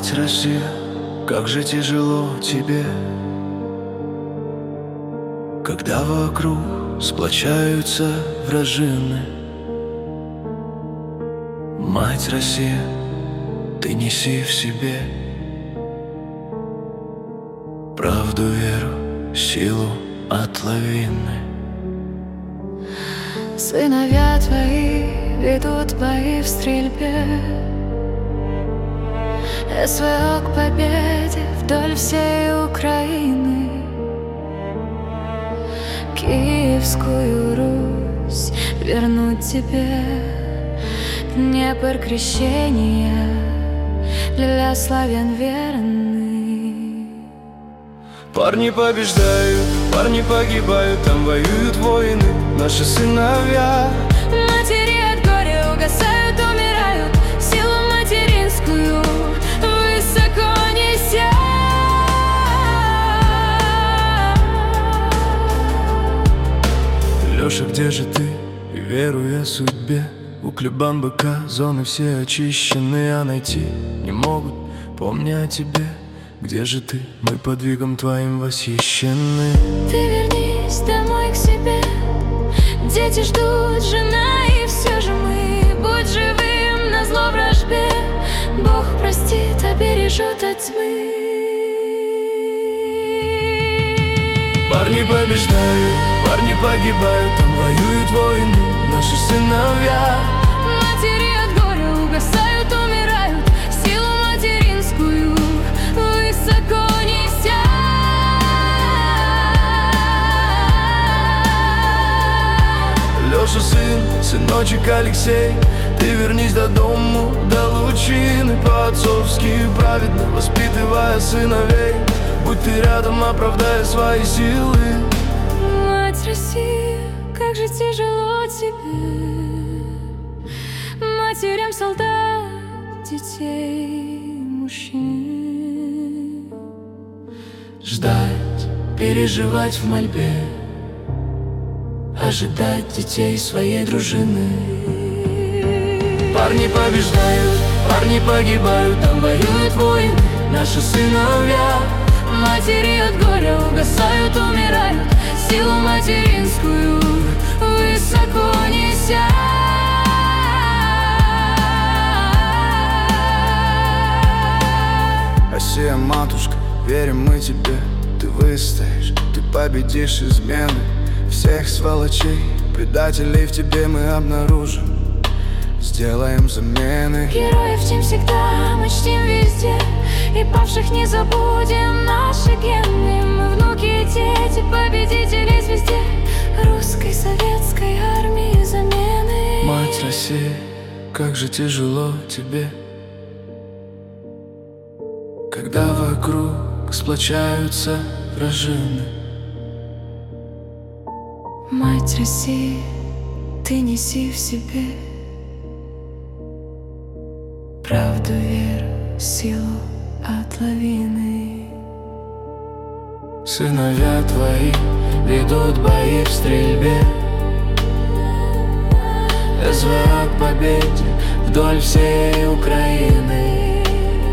Мать Россия, как же тяжело тебе, когда вокруг сплочаются вражины. Мать Россия, ты неси в себе правду, веру, силу от лавины. Сыновья твои ведут бои в стрельбе, СВО к победе вдоль всей Украины. Киевскую Русь вернуть тебе, Днепр крещения для славян верный. Парни побеждают, парни погибают, там воюют воины, наши сыновья. Матери от горя угасают, умирают, силу материнскую высоко неся. Лёша, где же ты, и веруя судьбе? У Клебан БК зоны все очищены, а найти не могут, помня о тебе. Где же ты, мы подвигом твоим восхищены. Ты вернись домой к себе, дети ждут, жена, и все же мы. Будь живым назло вражбе, Бог простит, обережет от тьмы. Парни побеждают, парни погибают, там воюют воины, наши сыновья. Матери от горя угасают, умирают, силу материнскую высоко неся. Лёша, сын, сыночек Алексей, ты вернись до дому, до лучины, по-отцовски праведно воспитывая сыновей. Будь ты рядом, оправдая свои силы. Мать Россия, как же тяжело тебе, матерям солдат, детей, мужчин. Ждать, переживать в мольбе, ожидать детей своей дружины. Парни побеждают, парни погибают, там воюют воины, наши сыновья. Матери от горя угасают, умирают, силу материнскую высоко неся. Россия, матушка, верим мы тебе, ты выстоишь, ты победишь измены всех сволочей, предателей в тебе мы обнаружим, сделаем замены. Героев чтим всегда, мы чтим везде, и павших не забудем, наши гены. Мы внуки и дети победителей звезде русской советской армии замены. Мать Россия, как же тяжело тебе, когда вокруг сплочаются вражины. Мать России, ты неси в себе правду, веру, силу от лавины. Сыновья твои ведут бои в стрельбе, СВО к победе вдоль всей Украины.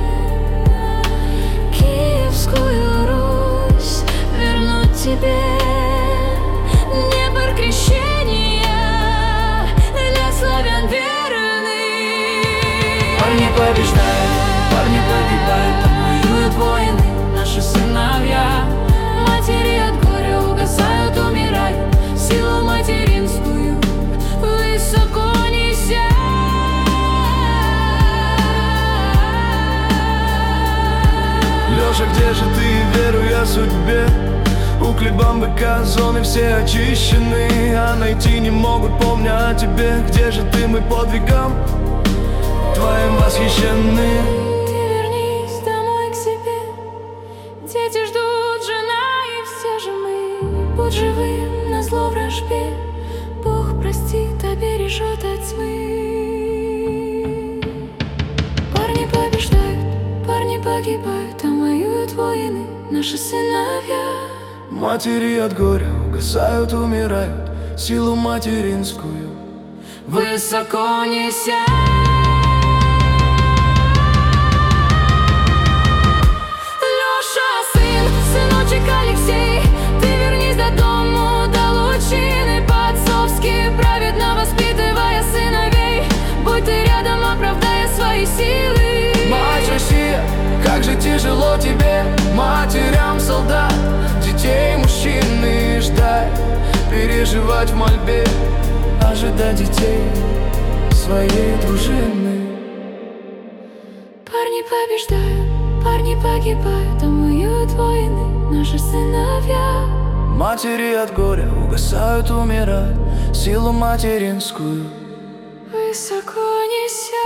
Киевскую Русь вернуть тебе, Днепр крещения для славян верный. Парни побеждают, парни погибают, там воюют воины, наши сыновья. Матери от горя угасают, умирают, силу материнскую высоко неся. Лёша, где же ты, веруя судьбе? У Клебан БК зоны все очищены, а найти не могут, помня о тебе. Где же ты, мы подвигом твоим восхищены. Ты вернись домой к себе, дети ждут, жена, и все же мы. Будь живым назло вражбе, Бог простит, обережет от тьмы. Парни побеждают, парни погибают, там воюют воины, наши сыновья. Матери от горя угасают, умирают, силу материнскую высоко неся. выживать в мольбе, ожидать детей своей дружины. Парни побеждают, парни погибают, а воюют войны наши сыновья. Матери от горя угасают, умирают, силу материнскую Высоко неся.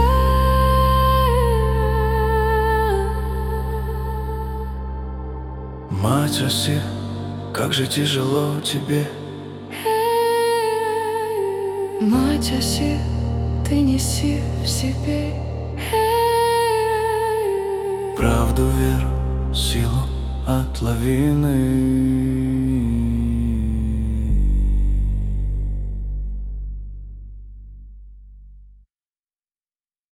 Мать Россия, как же тяжело тебе. Мать Россия, ты неси в себе Правду, веру, силу от лавины.